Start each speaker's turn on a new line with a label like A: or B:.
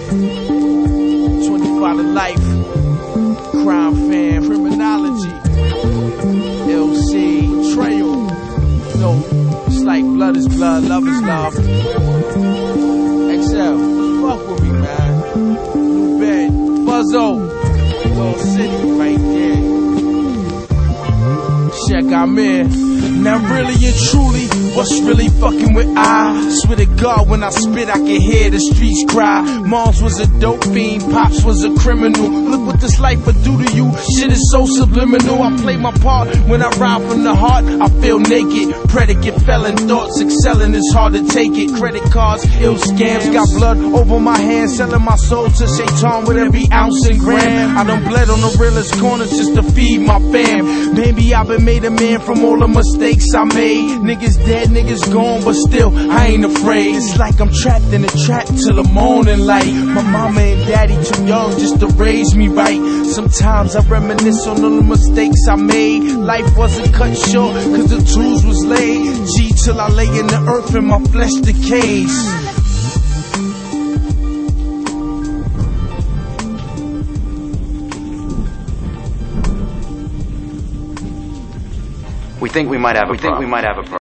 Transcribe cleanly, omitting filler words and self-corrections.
A: 25 to life. Crime fam, criminology. LC, betrayal. No, it's like blood is blood, love is love. XL, fuck with me, man. New bed, Buzzo. Wall City, right there. Check I'm in. Now really and truly, what's really fucking with I? Swear to God, when I spit, I can hear the streets cry. Moms was a dope fiend, Pops was a criminal. Look what this life will do to you, shit is so subliminal. I play my part, when I ride from the heart, I feel naked. Predicate, felon thoughts, excelling is hard to take it. Credit cards, ill scams, got blood over my hands. Selling my soul to Satan with every ounce and gram. I done bled on the realest corner just to feed my fam. Maybe I've been made a man from all the mistakes I made. Niggas dead, niggas gone, but still, I ain't afraid. It's like I'm trapped in a trap till the morning light. My mama and daddy too young just to raise me right. Sometimes I reminisce on all the mistakes I made. Life wasn't cut short, cause the tools was laid. G till I lay in the earth and my flesh decays.
B: We think we might have a problem.